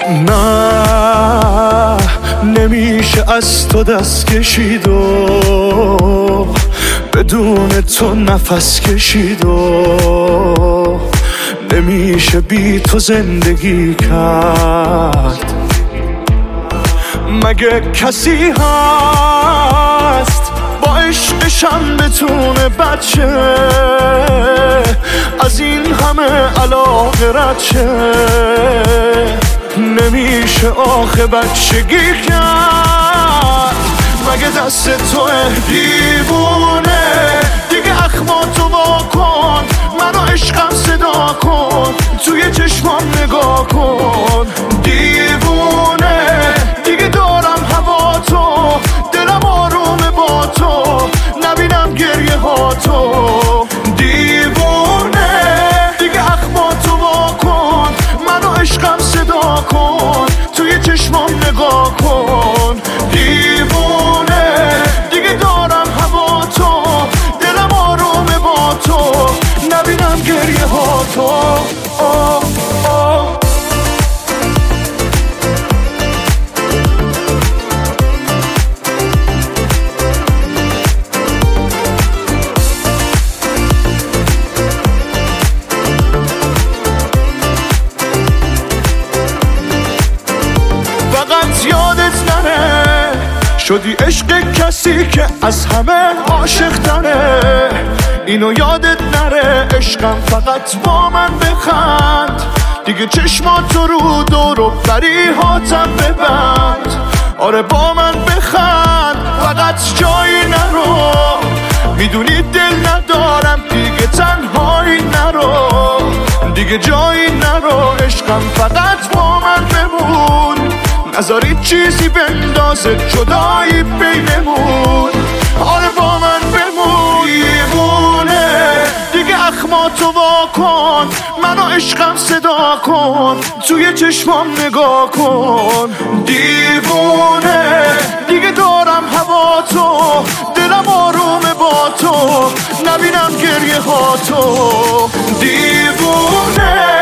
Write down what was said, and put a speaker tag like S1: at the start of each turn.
S1: نه نمیشه از تو دست کشید و بدون تو نفس کشید و نمیشه بی تو زندگی کرد. مگه کسی هست با عشقشم بتونه بچه از این همه علاقه رد شه؟ نمیشه آخه بچگی کرد. مگه دست تو دیوونه دیگه اخماتو وا کن، منو عشقم صدا کن، توی چشمام نگاه کن. دیوونه دیگه دارم هوا تو، دلم آرومه با تو، نبینم گریه ها تو. دیوونه دیگه اخماتو وا کن، منو عشقم صدا کن، توی چشمام نگاه کن. دیوونه دیگه دارم هوا تو، دلم آرومه با تو، نبینم گریه ها تو. فقط یادت نره شدی عشق کسی که از همه عاشق تره. اینو یادت نره عشقم فقط با من بخند، دیگه چشماتو رو دور و بریهاتم ببند. آره با من بخند فقط جایی نرو، میدونی دل ندارم دیگه تنهایی نرو، دیگه جایی نرو عشقم فقط با من بمون. نذاری چیزی بندازه جدایی بینمون، آره با من بمون. دیوونه دیگه اخماتو وا کن، منو عشقم صدا کن، توی چشمام نگاه کن. دیوونه دیگه دارم هوا تو، دلم آرومه با تو، نبینم گریه ها تو. دیوونه